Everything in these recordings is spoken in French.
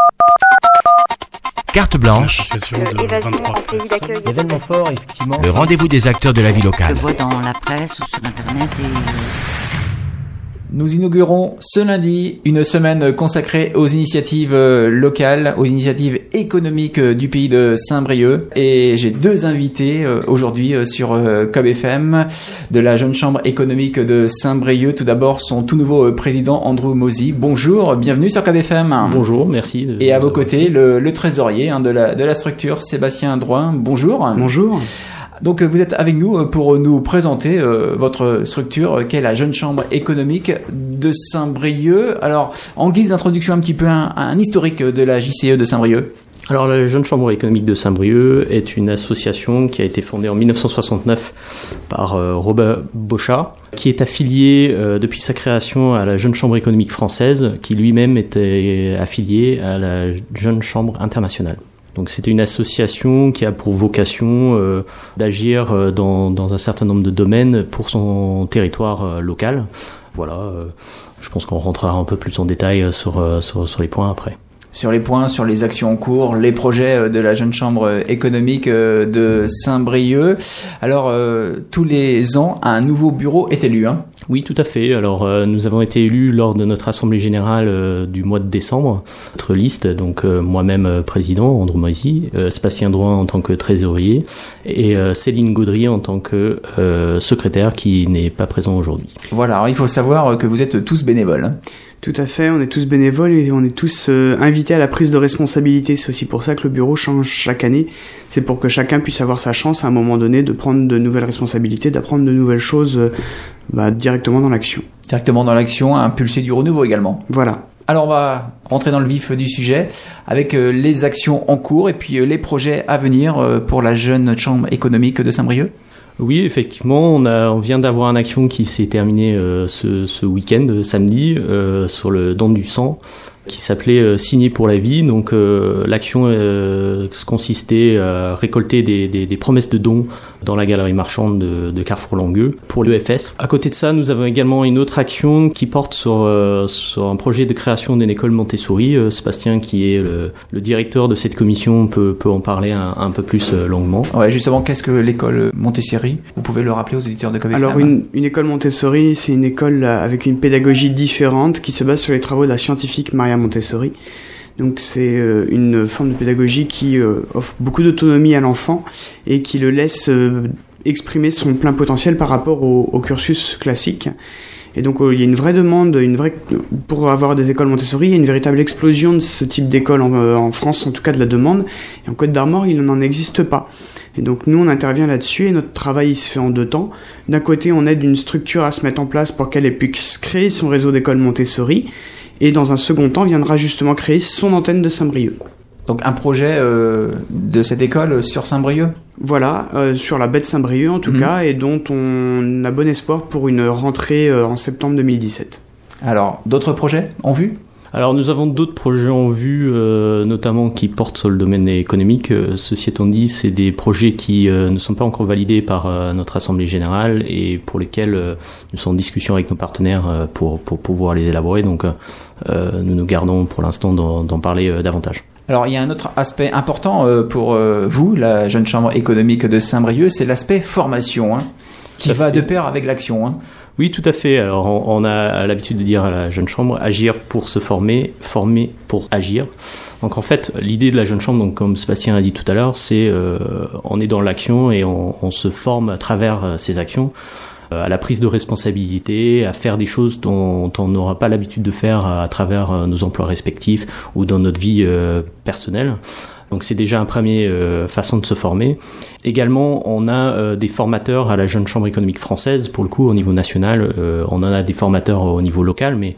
Carte blanche. Événement fort, effectivement. Le rendez-vous des acteurs de la vie locale. Je vois dans la presse ou sur Internet Nous inaugurons ce lundi une semaine consacrée aux initiatives locales, aux initiatives économiques du pays de Saint-Brieuc. Et j'ai deux invités aujourd'hui sur Cob FM de la Jeune Chambre économique de Saint-Brieuc. Tout d'abord, son tout nouveau président, Andrew Mozy. Bonjour, bienvenue sur Cob FM. Bonjour, merci. Et à vos côtés, le trésorier de la structure, Sébastien Drouin. Bonjour. Bonjour. Donc vous êtes avec nous pour nous présenter votre structure qu'est la Jeune Chambre économique de Saint-Brieuc. Alors en guise d'introduction un petit peu un historique de la JCE de Saint-Brieuc. Alors la Jeune Chambre économique de Saint-Brieuc est une association qui a été fondée en 1969 par Robert Bochat, qui est affilié depuis sa création à la Jeune Chambre économique française, qui lui-même était affilié à la Jeune Chambre internationale. Donc c'était une association qui a pour vocation d'agir dans un certain nombre de domaines pour son territoire local. Voilà, je pense qu'on rentrera un peu plus en détail sur les points après. Sur les points, sur les actions en cours, les projets de la Jeune Chambre économique de Saint-Brieuc. Alors, tous les ans, un nouveau bureau est élu, hein ? Oui, tout à fait. Alors, nous avons été élus lors de notre assemblée générale du mois de décembre. Notre liste, donc moi-même président, Andrew Mozy, Sébastien Drouin en tant que trésorier et Céline Gaudry en tant que secrétaire qui n'est pas présent aujourd'hui. Voilà, alors il faut savoir que vous êtes tous bénévoles, hein ? Tout à fait, on est tous bénévoles et on est tous invités à la prise de responsabilité. C'est aussi pour ça que le bureau change chaque année. C'est pour que chacun puisse avoir sa chance à un moment donné de prendre de nouvelles responsabilités, d'apprendre de nouvelles choses directement dans l'action. Directement dans l'action, impulser du renouveau également. Voilà. Alors on va rentrer dans le vif du sujet avec les actions en cours et puis les projets à venir pour la Jeune Chambre économique de Saint-Brieuc. Oui, effectivement, on vient d'avoir une action qui s'est terminée ce week-end, samedi, sur le don du sang, qui s'appelait Signer pour la vie. Donc l'action consistait à récolter des promesses de dons dans la galerie marchande de Carrefour-Langueux pour l'EFS. À côté de ça, nous avons également une autre action qui porte sur un projet de création d'une école Montessori. Sébastien, qui est le directeur de cette commission, peut en parler un peu plus longuement. Ouais, justement, qu'est-ce que l'école Montessori ? Vous pouvez le rappeler aux auditeurs de Cob FM ? Alors une école Montessori, c'est une école avec une pédagogie différente qui se base sur les travaux de la scientifique Maria Montessori. Donc c'est une forme de pédagogie qui offre beaucoup d'autonomie à l'enfant et qui le laisse exprimer son plein potentiel par rapport au cursus classique. Et donc il y a une vraie demande, pour avoir des écoles Montessori, il y a une véritable explosion de ce type d'école en France, en tout cas de la demande. Et en Côte d'Armor, il n'en existe pas. Et donc nous, on intervient là-dessus et notre travail il se fait en deux temps. D'un côté, on aide une structure à se mettre en place pour qu'elle puisse créer son réseau d'écoles Montessori. Et dans un second temps, viendra justement créer son antenne de Saint-Brieuc. Donc un projet de cette école sur Saint-Brieuc ? Voilà, sur la baie de Saint-Brieuc en tout cas, et dont on a bon espoir pour une rentrée en septembre 2017. Alors, d'autres projets en vue ? Alors nous avons d'autres projets en vue, notamment qui portent sur le domaine économique. Ceci étant dit, c'est des projets qui ne sont pas encore validés par notre Assemblée Générale et pour lesquels nous sommes en discussion avec nos partenaires pour pouvoir les élaborer. Donc nous nous gardons pour l'instant d'en parler davantage. Alors il y a un autre aspect important pour vous, la Jeune Chambre économique de Saint-Brieuc, c'est l'aspect formation, qui va de pair avec l'action. Oui, tout à fait. Alors, on a l'habitude de dire à la Jeune Chambre, agir pour se former, former pour agir. Donc, en fait, l'idée de la Jeune Chambre, donc, comme Sébastien a dit tout à l'heure, c'est on est dans l'action et on se forme à travers ces actions à la prise de responsabilité, à faire des choses dont on n'aura pas l'habitude de faire à travers nos emplois respectifs ou dans notre vie personnelle. Donc c'est déjà une première façon de se former. Également, on a des formateurs à la Jeune Chambre économique française. Pour le coup, au niveau national, on en a des formateurs au niveau local, mais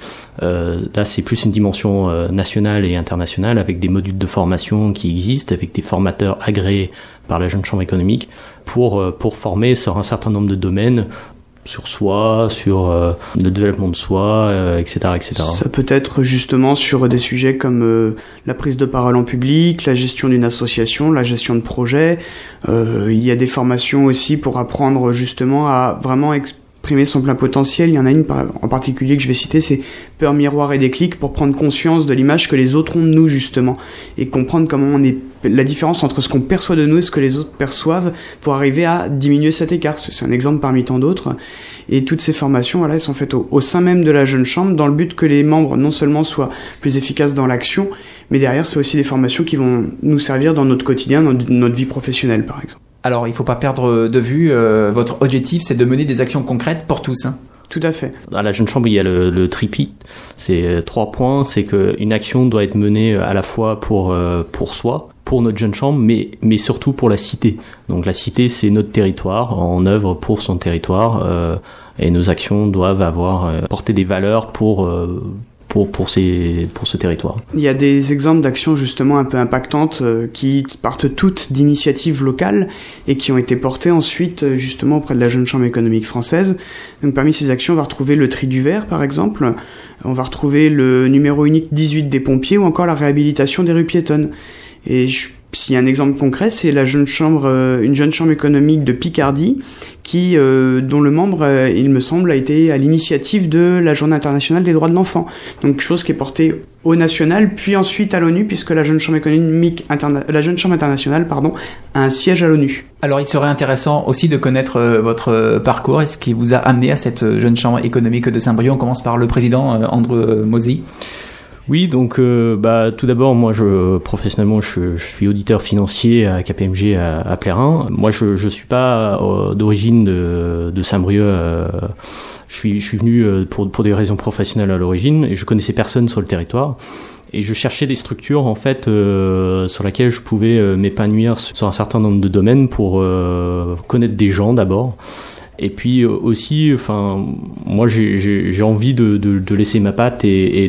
là, c'est plus une dimension nationale et internationale avec des modules de formation qui existent, avec des formateurs agréés par la Jeune Chambre économique pour former sur un certain nombre de domaines, sur soi, sur le développement de soi, etc., etc. Ça peut être justement sur des sujets comme la prise de parole en public, la gestion d'une association, la gestion de projets. Il y a des formations aussi pour apprendre justement à vraiment exprimer son plein potentiel. Il y en a une en particulier que je vais citer, c'est Peur, miroir et déclic, pour prendre conscience de l'image que les autres ont de nous justement, et comprendre comment on est, la différence entre ce qu'on perçoit de nous et ce que les autres perçoivent, pour arriver à diminuer cet écart. C'est un exemple parmi tant d'autres. Et toutes ces formations, voilà, elles sont faites au sein même de la Jeune Chambre, dans le but que les membres non seulement soient plus efficaces dans l'action, mais derrière, c'est aussi des formations qui vont nous servir dans notre quotidien, dans notre vie professionnelle, par exemple. Alors, il faut pas perdre de vue, votre objectif, c'est de mener des actions concrètes pour tous, hein. Tout à fait. À la Jeune Chambre, il y a le triptyque. C'est 3 points. C'est qu'une action doit être menée à la fois pour soi, pour notre Jeune Chambre, mais surtout pour la cité. Donc la cité, c'est notre territoire, en œuvre pour son territoire, et nos actions doivent porter des valeurs pour ce territoire. Il y a des exemples d'actions justement un peu impactantes qui partent toutes d'initiatives locales et qui ont été portées ensuite justement auprès de la Jeune Chambre économique française. Donc parmi ces actions, on va retrouver le tri du verre par exemple, on va retrouver le numéro unique 18 des pompiers ou encore la réhabilitation des rues piétonnes. Et s'il y a un exemple concret, c'est une jeune chambre économique de Picardie dont le membre, il me semble, a été à l'initiative de la Journée internationale des droits de l'enfant. Donc chose qui est portée au national, puis ensuite à l'ONU, puisque la Jeune Chambre internationale, a un siège à l'ONU. Alors il serait intéressant aussi de connaître votre parcours. Est-ce qui vous a amené à cette Jeune Chambre économique de Saint-Brieuc? On commence par le président Andrew Mozy. Oui, donc tout d'abord, moi, professionnellement, je suis auditeur financier à KPMG à Plérin. Moi, je suis pas d'origine de Saint-Brieuc. Je suis venu pour des raisons professionnelles à l'origine, et je connaissais personne sur le territoire. Et je cherchais des structures en fait sur lesquelles je pouvais m'épanouir sur un certain nombre de domaines pour connaître des gens d'abord. Et puis aussi, moi j'ai envie de laisser ma patte et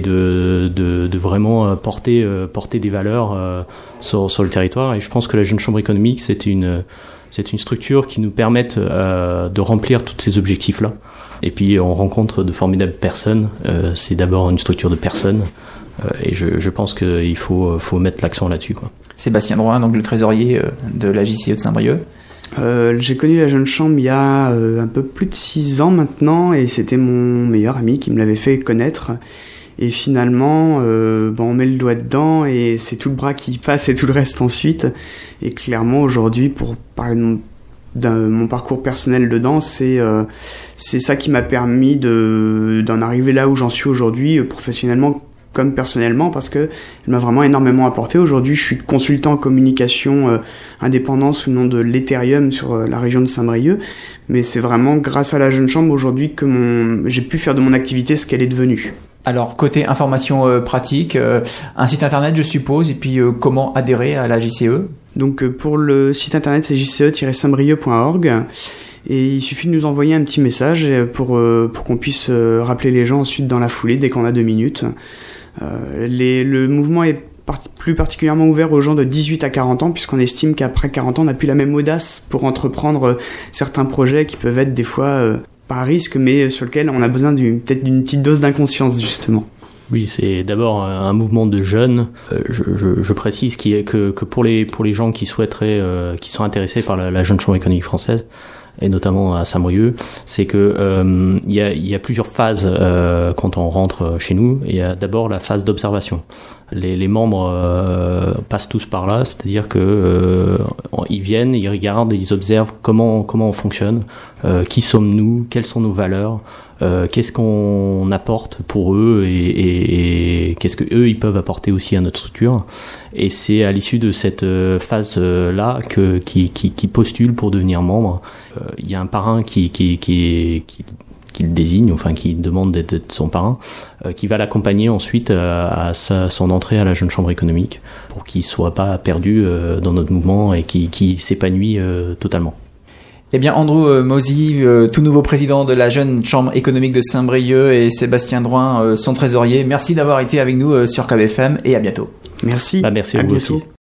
de vraiment porter des valeurs sur le territoire. Et je pense que la Jeune Chambre économique, c'est une structure qui nous permette de remplir tous ces objectifs-là. Et puis on rencontre de formidables personnes. C'est d'abord une structure de personnes. Et je pense qu'il faut mettre l'accent là-dessus, quoi. Sébastien Drouin, donc le trésorier de la JCE de Saint-Brieuc. J'ai connu la Jeune Chambre il y a un peu plus de 6 ans maintenant, et c'était mon meilleur ami qui me l'avait fait connaître. Et finalement, on met le doigt dedans et c'est tout le bras qui passe et tout le reste ensuite. Et clairement aujourd'hui, pour parler de mon parcours personnel dedans, c'est ça qui m'a permis d'en arriver là où j'en suis aujourd'hui, professionnellement comme personnellement, parce que elle m'a vraiment énormément apporté. Aujourd'hui, je suis consultant en communication indépendant sous le nom de l'Ethereum sur la région de Saint-Brieuc, mais c'est vraiment grâce à la Jeune Chambre aujourd'hui que j'ai pu faire de mon activité ce qu'elle est devenue. Alors, côté information pratique, un site internet, je suppose, et puis comment adhérer à la JCE? Donc, pour le site internet, c'est jce-saintbrieuc.org. Et il suffit de nous envoyer un petit message pour qu'on puisse rappeler les gens ensuite dans la foulée dès qu'on a 2 minutes. Le mouvement est plus particulièrement ouvert aux gens de 18 à 40 ans, puisqu'on estime qu'après 40 ans, on n'a plus la même audace pour entreprendre certains projets qui peuvent être des fois pas à risque, mais sur lesquels on a besoin peut-être d'une petite dose d'inconscience, justement. Oui, c'est d'abord un mouvement de jeunes. Je précise que pour les gens qui souhaiteraient, qui sont intéressés par la Jeune Chambre économique française, et notamment à Saint-Brieuc, c'est que il y a plusieurs phases quand on rentre chez nous. Il y a d'abord la phase d'observation. Les membres passent tous par là, c'est-à-dire que ils viennent, ils regardent, ils observent comment on fonctionne, qui sommes-nous, quelles sont nos valeurs, qu'est-ce qu'on apporte pour eux et qu'est-ce que eux ils peuvent apporter aussi à notre structure. Et c'est à l'issue de cette phase là qui postule pour devenir membre. Il y a un parrain qui le désigne, enfin qui demande d'être son parrain, qui va l'accompagner ensuite à son entrée à la Jeune Chambre économique pour qu'il soit pas perdu dans notre mouvement et qui s'épanouit totalement. Eh bien, Andrew Mozy, tout nouveau président de la Jeune Chambre économique de Saint-Brieuc, et Sébastien Drouin, son trésorier, merci d'avoir été avec nous sur KBFM, et à bientôt. Merci. Merci à vous aussi.